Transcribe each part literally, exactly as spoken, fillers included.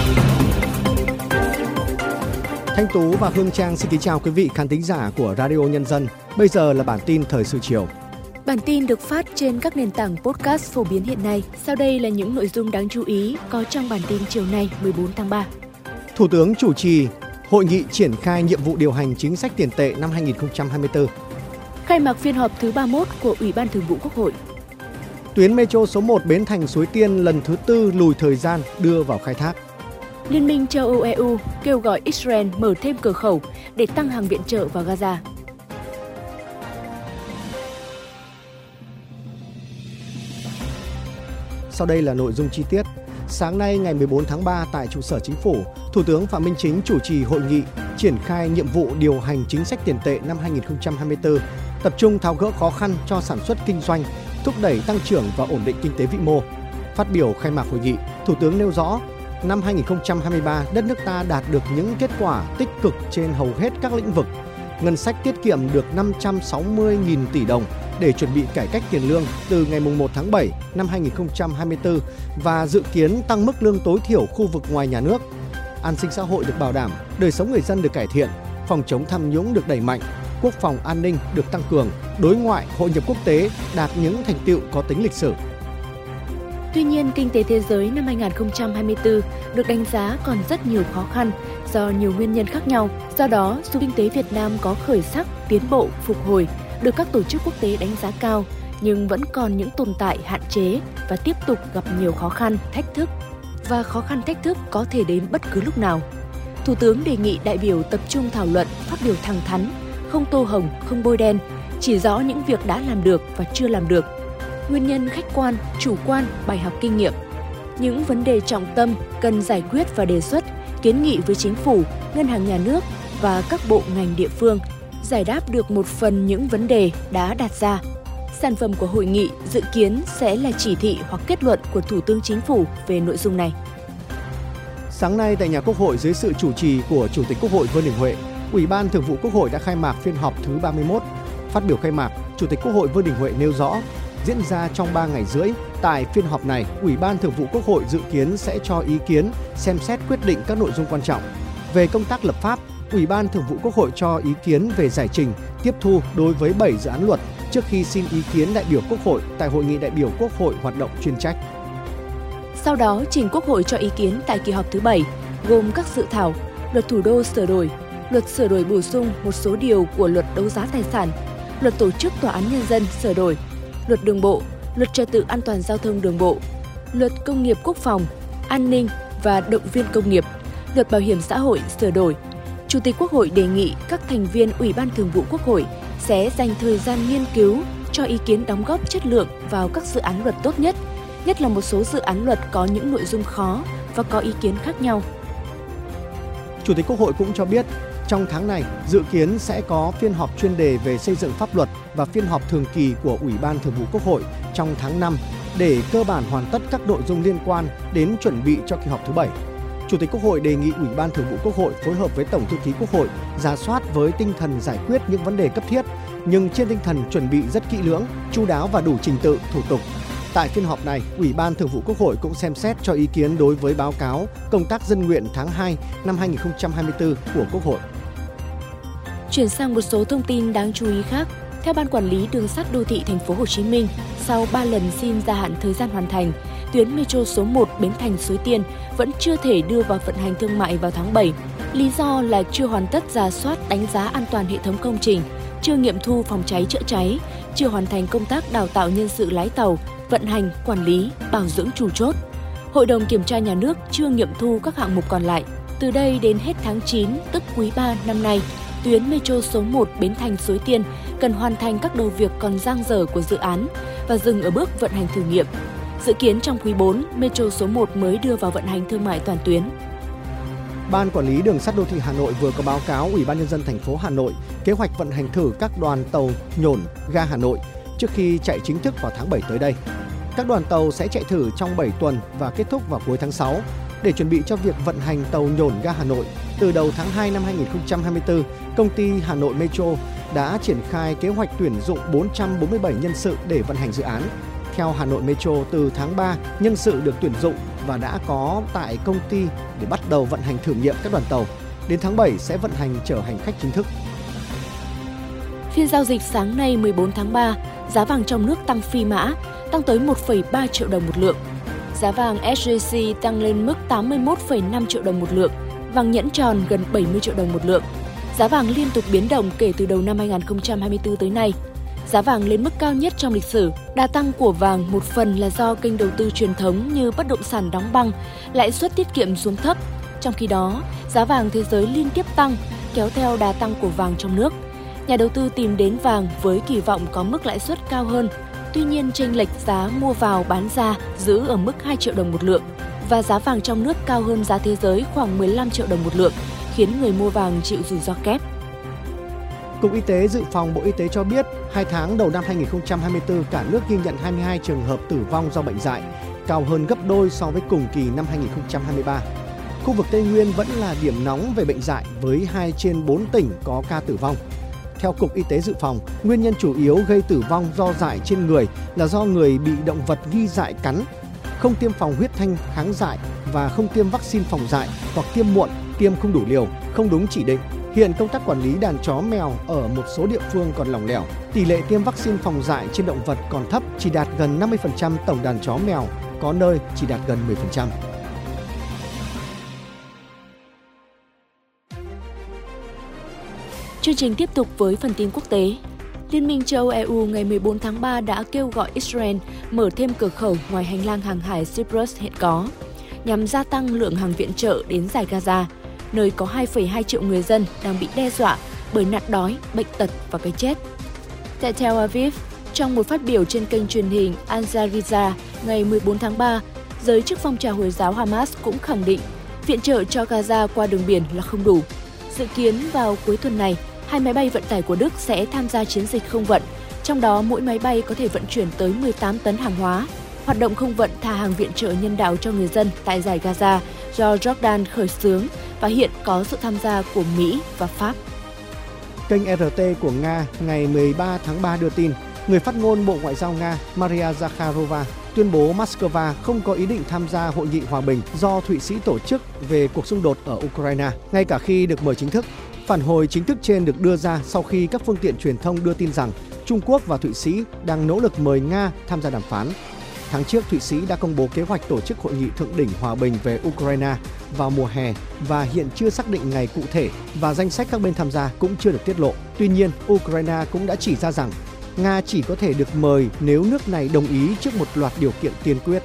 Thanh Tú và Hương Trang xin kính chào quý vị khán thính giả của Radio Nhân dân. Bây giờ là bản tin thời sự chiều. Bản tin được phát trên các nền tảng podcast phổ biến hiện nay. Sau đây là những nội dung đáng chú ý có trong bản tin chiều nay mười bốn tháng ba. Thủ tướng chủ trì hội nghị triển khai nhiệm vụ điều hành chính sách tiền tệ năm hai nghìn không trăm hai mươi tư. Khai mạc phiên họp thứ ba mươi mốt của Ủy ban Thường vụ Quốc hội. Tuyến metro số một Bến Thành Suối Tiên lần thứ tư lùi thời gian đưa vào khai thác. Liên minh châu Âu E U kêu gọi Israel mở thêm cửa khẩu để tăng hàng viện trợ vào Gaza. Sau đây là nội dung chi tiết. Sáng nay ngày mười bốn tháng ba tại trụ sở Chính phủ, Thủ tướng Phạm Minh Chính chủ trì hội nghị triển khai nhiệm vụ điều hành chính sách tiền tệ năm hai nghìn không trăm hai mươi tư, tập trung tháo gỡ khó khăn cho sản xuất kinh doanh, thúc đẩy tăng trưởng và ổn định kinh tế vĩ mô. Phát biểu khai mạc hội nghị, Thủ tướng nêu rõ, năm hai nghìn không trăm hai mươi ba, đất nước ta đạt được những kết quả tích cực trên hầu hết các lĩnh vực. Ngân sách tiết kiệm được năm trăm sáu mươi nghìn tỷ đồng để chuẩn bị cải cách tiền lương từ ngày mùng một tháng bảy năm hai nghìn không trăm hai mươi tư và dự kiến tăng mức lương tối thiểu khu vực ngoài nhà nước. An sinh xã hội được bảo đảm, đời sống người dân được cải thiện, phòng chống tham nhũng được đẩy mạnh, quốc phòng an ninh được tăng cường, đối ngoại, hội nhập quốc tế đạt những thành tựu có tính lịch sử. Tuy nhiên, kinh tế thế giới năm hai nghìn không trăm hai mươi tư được đánh giá còn rất nhiều khó khăn do nhiều nguyên nhân khác nhau. Do đó, dù kinh tế Việt Nam có khởi sắc, tiến bộ, phục hồi, được các tổ chức quốc tế đánh giá cao, nhưng vẫn còn những tồn tại hạn chế và tiếp tục gặp nhiều khó khăn, thách thức. Và khó khăn thách thức có thể đến bất cứ lúc nào. Thủ tướng đề nghị đại biểu tập trung thảo luận, phát biểu thẳng thắn, không tô hồng, không bôi đen, chỉ rõ những việc đã làm được và chưa làm được. Nguyên nhân khách quan, chủ quan, bài học kinh nghiệm. Những vấn đề trọng tâm cần giải quyết và đề xuất, kiến nghị với Chính phủ, Ngân hàng Nhà nước và các bộ ngành địa phương, giải đáp được một phần những vấn đề đã đặt ra. Sản phẩm của hội nghị dự kiến sẽ là chỉ thị hoặc kết luận của Thủ tướng Chính phủ về nội dung này. Sáng nay tại nhà Quốc hội dưới sự chủ trì của Chủ tịch Quốc hội Vương Đình Huệ, Ủy ban Thường vụ Quốc hội đã khai mạc phiên họp thứ ba mươi mốt. Phát biểu khai mạc, Chủ tịch Quốc hội Vương Đình Huệ nêu rõ, diễn ra trong ba ngày rưỡi, tại phiên họp này, Ủy ban Thường vụ Quốc hội dự kiến sẽ cho ý kiến, xem xét quyết định các nội dung quan trọng. Về công tác lập pháp, Ủy ban Thường vụ Quốc hội cho ý kiến về giải trình, tiếp thu đối với bảy dự án luật trước khi xin ý kiến đại biểu Quốc hội tại Hội nghị đại biểu Quốc hội hoạt động chuyên trách. Sau đó, trình Quốc hội cho ý kiến tại kỳ họp thứ bảy, gồm các dự thảo Luật Thủ đô sửa đổi, Luật sửa đổi bổ sung một số điều của Luật đấu giá tài sản, Luật tổ chức Tòa án Nhân dân sửa đổi, Luật Đường bộ, Luật trật tự an toàn giao thông đường bộ, Luật Công nghiệp Quốc phòng, An ninh và Động viên công nghiệp, Luật Bảo hiểm xã hội sửa đổi. Chủ tịch Quốc hội đề nghị các thành viên Ủy ban Thường vụ Quốc hội sẽ dành thời gian nghiên cứu, cho ý kiến đóng góp chất lượng vào các dự án luật tốt nhất, nhất là một số dự án luật có những nội dung khó và có ý kiến khác nhau. Chủ tịch Quốc hội cũng cho biết, trong tháng này dự kiến sẽ có phiên họp chuyên đề về xây dựng pháp luật và phiên họp thường kỳ của Ủy ban Thường vụ Quốc hội trong tháng năm để cơ bản hoàn tất các nội dung liên quan đến chuẩn bị cho kỳ họp thứ bảy. Chủ tịch Quốc hội đề nghị Ủy ban Thường vụ Quốc hội phối hợp với Tổng thư ký Quốc hội rà soát với tinh thần giải quyết những vấn đề cấp thiết, nhưng trên tinh thần chuẩn bị rất kỹ lưỡng, chu đáo và đủ trình tự, thủ tục. Tại phiên họp này, Ủy ban Thường vụ Quốc hội cũng xem xét cho ý kiến đối với báo cáo công tác dân nguyện tháng hai năm hai nghìn không trăm hai mươi tư của Quốc hội. Chuyển sang một số thông tin đáng chú ý khác. Theo Ban Quản lý Đường sắt Đô thị Thành phố Hồ Chí Minh, sau ba lần xin gia hạn thời gian hoàn thành, tuyến metro số một Bến Thành Suối Tiên vẫn chưa thể đưa vào vận hành thương mại vào tháng bảy. Lý do là chưa hoàn tất rà soát đánh giá an toàn hệ thống công trình, chưa nghiệm thu phòng cháy chữa cháy, chưa hoàn thành công tác đào tạo nhân sự lái tàu, vận hành, quản lý, bảo dưỡng chủ chốt. Hội đồng Kiểm tra Nhà nước chưa nghiệm thu các hạng mục còn lại. Từ đây đến hết tháng chín, tức quý ba năm nay, tuyến metro số một Bến Thành Suối Tiên cần hoàn thành các đầu việc còn dang dở của dự án và dừng ở bước vận hành thử nghiệm. Dự kiến trong quý bốn, metro số một mới đưa vào vận hành thương mại toàn tuyến. Ban Quản lý Đường sắt Đô thị Hà Nội vừa có báo cáo Ủy ban Nhân dân thành phố Hà Nội kế hoạch vận hành thử các đoàn tàu nhổn ga Hà Nội trước khi chạy chính thức vào tháng bảy tới đây. Các đoàn tàu sẽ chạy thử trong bảy tuần và kết thúc vào cuối tháng sáu. Để chuẩn bị cho việc vận hành tàu nhổn ga Hà Nội, từ đầu tháng hai năm hai nghìn không trăm hai mươi tư, công ty Hà Nội Metro đã triển khai kế hoạch tuyển dụng bốn trăm bốn mươi bảy nhân sự để vận hành dự án. Theo Hà Nội Metro, từ tháng ba, nhân sự được tuyển dụng và đã có tại công ty để bắt đầu vận hành thử nghiệm các đoàn tàu. Đến tháng bảy sẽ vận hành chở hành khách chính thức. Phiên giao dịch sáng nay mười bốn tháng ba, giá vàng trong nước tăng phi mã, tăng tới một phẩy ba triệu đồng một lượng. Giá vàng ét gi xê tăng lên mức tám mươi mốt phẩy năm triệu đồng một lượng, vàng nhẫn tròn gần bảy mươi triệu đồng một lượng. Giá vàng liên tục biến động kể từ đầu năm hai không hai tư tới nay. Giá vàng lên mức cao nhất trong lịch sử. Đà tăng của vàng một phần là do kênh đầu tư truyền thống như bất động sản đóng băng, lãi suất tiết kiệm xuống thấp. Trong khi đó, giá vàng thế giới liên tiếp tăng, kéo theo đà tăng của vàng trong nước. Nhà đầu tư tìm đến vàng với kỳ vọng có mức lãi suất cao hơn. Tuy nhiên, chênh lệch giá mua vào bán ra giữ ở mức hai triệu đồng một lượng và giá vàng trong nước cao hơn giá thế giới khoảng mười lăm triệu đồng một lượng, khiến người mua vàng chịu rủi ro kép. Cục Y tế Dự phòng Bộ Y tế cho biết, hai tháng đầu năm hai không hai tư, cả nước ghi nhận hai mươi hai trường hợp tử vong do bệnh dại, cao hơn gấp đôi so với cùng kỳ năm hai không hai ba. Khu vực Tây Nguyên vẫn là điểm nóng về bệnh dại với hai trên bốn tỉnh có ca tử vong. Theo Cục Y tế Dự phòng, nguyên nhân chủ yếu gây tử vong do dại trên người là do người bị động vật nghi dại cắn, không tiêm phòng huyết thanh kháng dại và không tiêm vaccine phòng dại hoặc tiêm muộn, tiêm không đủ liều, không đúng chỉ định. Hiện công tác quản lý đàn chó mèo ở một số địa phương còn lỏng lẻo. Tỷ lệ tiêm vaccine phòng dại trên động vật còn thấp, chỉ đạt gần năm mươi phần trăm tổng đàn chó mèo, có nơi chỉ đạt gần mười phần trăm. Chương trình tiếp tục với phần tin quốc tế. Liên minh châu Âu e u ngày mười bốn tháng ba đã kêu gọi Israel mở thêm cửa khẩu ngoài hành lang hàng hải Cyprus hiện có, nhằm gia tăng lượng hàng viện trợ đến dải Gaza, nơi có hai phẩy hai triệu người dân đang bị đe dọa bởi nạn đói, bệnh tật và cái chết. Tại Tel Aviv, trong một phát biểu trên kênh truyền hình Al Jazeera ngày mười bốn tháng ba, giới chức phong trào Hồi giáo Hamas cũng khẳng định viện trợ cho Gaza qua đường biển là không đủ. Dự kiến vào cuối tuần này, hai máy bay vận tải của Đức sẽ tham gia chiến dịch không vận, trong đó mỗi máy bay có thể vận chuyển tới mười tám tấn hàng hóa. Hoạt động không vận thả hàng viện trợ nhân đạo cho người dân tại dải Gaza do Jordan khởi xướng và hiện có sự tham gia của Mỹ và Pháp. Kênh rờ tê của Nga ngày mười ba tháng ba đưa tin, người phát ngôn Bộ Ngoại giao Nga Maria Zakharova tuyên bố Moscow không có ý định tham gia hội nghị hòa bình do Thụy Sĩ tổ chức về cuộc xung đột ở Ukraine, ngay cả khi được mời chính thức. Phản hồi chính thức trên được đưa ra sau khi các phương tiện truyền thông đưa tin rằng Trung Quốc và Thụy Sĩ đang nỗ lực mời Nga tham gia đàm phán. Tháng trước, Thụy Sĩ đã công bố kế hoạch tổ chức hội nghị thượng đỉnh hòa bình về Ukraine vào mùa hè và hiện chưa xác định ngày cụ thể và danh sách các bên tham gia cũng chưa được tiết lộ. Tuy nhiên, Ukraine cũng đã chỉ ra rằng Nga chỉ có thể được mời nếu nước này đồng ý trước một loạt điều kiện tiên quyết.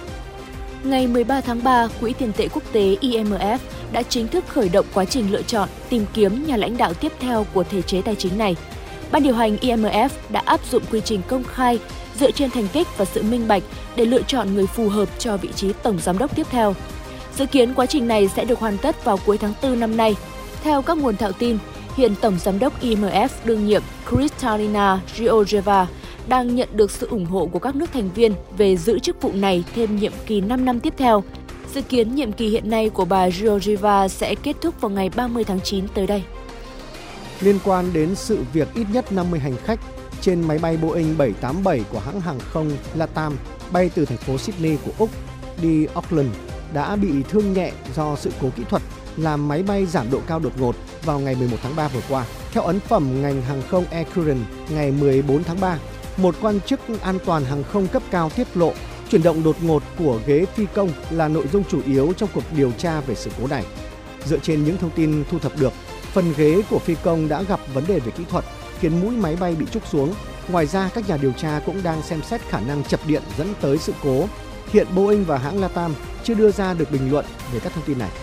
Ngày mười ba tháng ba, Quỹ tiền tệ quốc tế I M F đã chính thức khởi động quá trình lựa chọn, tìm kiếm nhà lãnh đạo tiếp theo của thể chế tài chính này. Ban điều hành I M F đã áp dụng quy trình công khai dựa trên thành tích và sự minh bạch để lựa chọn người phù hợp cho vị trí tổng giám đốc tiếp theo. Dự kiến quá trình này sẽ được hoàn tất vào cuối tháng tư năm nay. Theo các nguồn thạo tin, hiện tổng giám đốc I M F đương nhiệm Kristalina Georgieva đang nhận được sự ủng hộ của các nước thành viên về giữ chức vụ này thêm nhiệm kỳ năm năm tiếp theo. Dự kiến nhiệm kỳ hiện nay của bà Georgieva sẽ kết thúc vào ngày ba mươi tháng chín tới đây. Liên quan đến sự việc ít nhất năm mươi hành khách trên máy bay Boeing bảy tám bảy của hãng hàng không LATAM bay từ thành phố Sydney của Úc đi Auckland đã bị thương nhẹ do sự cố kỹ thuật làm máy bay giảm độ cao đột ngột vào ngày mười một tháng ba vừa qua. Theo ấn phẩm ngành hàng không Air Current ngày mười bốn tháng ba, một quan chức an toàn hàng không cấp cao tiết lộ chuyển động đột ngột của ghế phi công là nội dung chủ yếu trong cuộc điều tra về sự cố này. Dựa trên những thông tin thu thập được, phần ghế của phi công đã gặp vấn đề về kỹ thuật, khiến mũi máy bay bị trúc xuống. Ngoài ra, các nhà điều tra cũng đang xem xét khả năng chập điện dẫn tới sự cố. Hiện Boeing và hãng LATAM chưa đưa ra được bình luận về các thông tin này.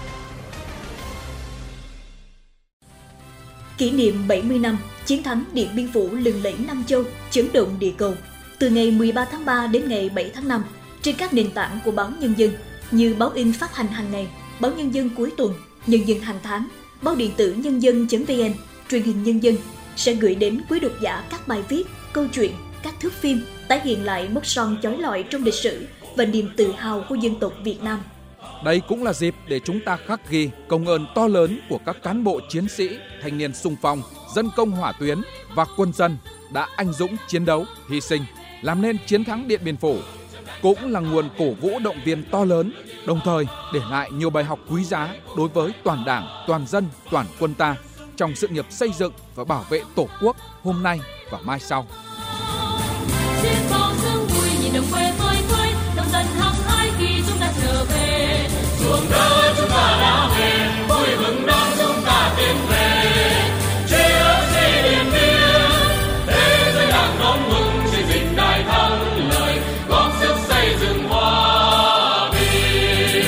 Kỷ niệm bảy mươi năm chiến thắng Điện Biên Phủ lừng lẫy Nam Châu, chấn động địa cầu. Từ ngày mười ba tháng ba đến ngày bảy tháng năm, trên các nền tảng của báo Nhân dân như báo in phát hành hàng ngày, báo Nhân dân cuối tuần, Nhân dân hàng tháng, báo điện tử nhân dân.vn, truyền hình Nhân dân sẽ gửi đến quý độc giả các bài viết, câu chuyện, các thước phim tái hiện lại mốc son chói lọi trong lịch sử và niềm tự hào của dân tộc Việt Nam. Đây cũng là dịp để chúng ta khắc ghi công ơn to lớn của các cán bộ chiến sĩ, thanh niên xung phong, dân công hỏa tuyến và quân dân đã anh dũng chiến đấu, hy sinh làm nên chiến thắng Điện Biên Phủ, cũng là nguồn cổ vũ động viên to lớn, đồng thời để lại nhiều bài học quý giá đối với toàn Đảng, toàn dân, toàn quân ta trong sự nghiệp xây dựng và bảo vệ Tổ quốc hôm nay và mai sau. Chuông đỡ chúng ta đã về, vui mừng đón chúng ta tiến về. Tri ân vì Điện Biên, thế giới đang đón mừng chiến dịch đại thắng lợi, góp sức xây dựng hòa bình.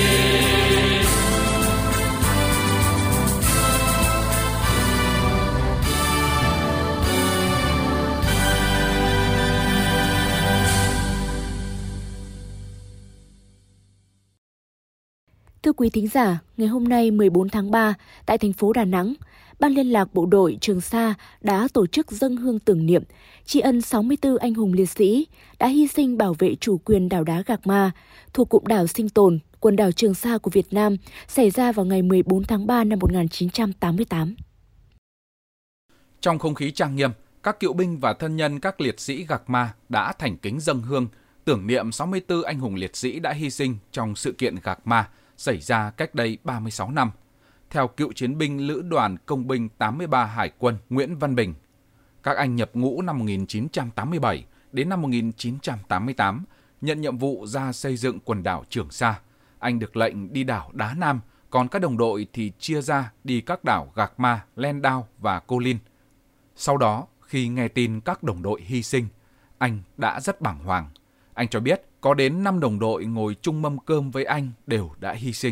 Thưa quý thính giả, ngày hôm nay mười bốn tháng ba, tại thành phố Đà Nẵng, Ban Liên lạc Bộ đội Trường Sa đã tổ chức dâng hương tưởng niệm, tri ân sáu mươi tư anh hùng liệt sĩ đã hy sinh bảo vệ chủ quyền đảo đá Gạc Ma thuộc cụm đảo sinh tồn, quần đảo Trường Sa của Việt Nam xảy ra vào ngày mười bốn tháng ba năm một nghìn chín trăm tám mươi tám. Trong không khí trang nghiêm, các cựu binh và thân nhân các liệt sĩ Gạc Ma đã thành kính dâng hương, tưởng niệm sáu mươi tư anh hùng liệt sĩ đã hy sinh trong sự kiện Gạc Ma xảy ra cách đây ba mươi sáu năm. Theo cựu chiến binh Lữ đoàn Công binh tám mươi ba Hải quân Nguyễn Văn Bình, các anh nhập ngũ năm một nghìn chín trăm tám mươi bảy đến năm một nghìn chín trăm tám mươi tám, nhận nhiệm vụ ra xây dựng quần đảo Trường Sa. Anh được lệnh đi đảo Đá Nam, còn các đồng đội thì chia ra đi các đảo Gạc Ma, Len Đao và Cô Linh. Sau đó, khi nghe tin các đồng đội hy sinh, anh đã rất bàng hoàng. Anh cho biết có đến năm đồng đội ngồi chung mâm cơm với anh đều đã hy sinh.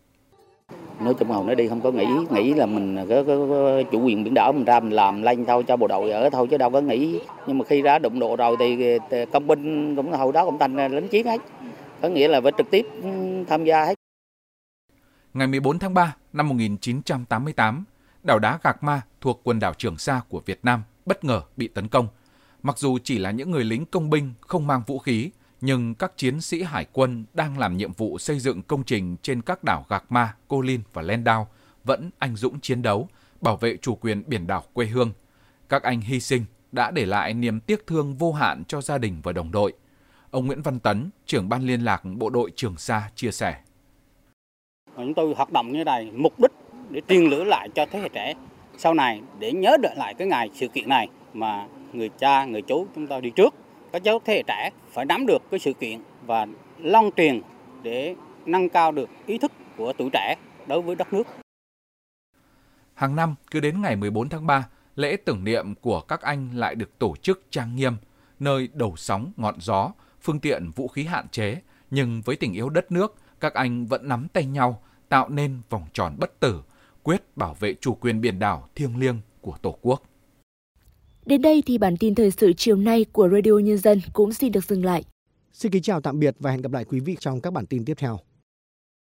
Nói chung Hồng nó đi không có nghĩ nghĩ là mình có, có, có chủ quyền biển đảo mình ra mình làm lên thôi cho bộ đội ở thôi chứ đâu có nghĩ. Nhưng mà khi ra đụng độ rồi thì công binh cũng hồi đó cũng thành lính chiến hết. Có nghĩa là phải trực tiếp tham gia hết. Ngày mười bốn tháng ba năm một nghìn chín trăm tám mươi tám, đảo đá Gạc Ma thuộc quần đảo Trường Sa của Việt Nam bất ngờ bị tấn công. Mặc dù chỉ là những người lính công binh không mang vũ khí, nhưng các chiến sĩ hải quân đang làm nhiệm vụ xây dựng công trình trên các đảo Gạc Ma, Cô Linh và Len Đao vẫn anh dũng chiến đấu, bảo vệ chủ quyền biển đảo quê hương. Các anh hy sinh đã để lại niềm tiếc thương vô hạn cho gia đình và đồng đội. Ông Nguyễn Văn Tấn, trưởng Ban Liên lạc Bộ đội Trường Sa chia sẻ. Chúng tôi hoạt động như này mục đích để truyền lửa lại cho thế hệ trẻ sau này để nhớ đợi lại cái ngày sự kiện này mà người cha, người chú chúng ta đi trước. Các cháu thế hệ trẻ phải nắm được cái sự kiện và loan truyền để nâng cao được ý thức của tuổi trẻ đối với đất nước. Hàng năm, cứ đến ngày mười bốn tháng ba, lễ tưởng niệm của các anh lại được tổ chức trang nghiêm, nơi đầu sóng ngọn gió, phương tiện vũ khí hạn chế, nhưng với tình yêu đất nước, các anh vẫn nắm tay nhau, tạo nên vòng tròn bất tử, quyết bảo vệ chủ quyền biển đảo thiêng liêng của Tổ quốc. Đến đây thì bản tin thời sự chiều nay của Radio Nhân dân cũng xin được dừng lại. Xin kính chào tạm biệt và hẹn gặp lại quý vị trong các bản tin tiếp theo.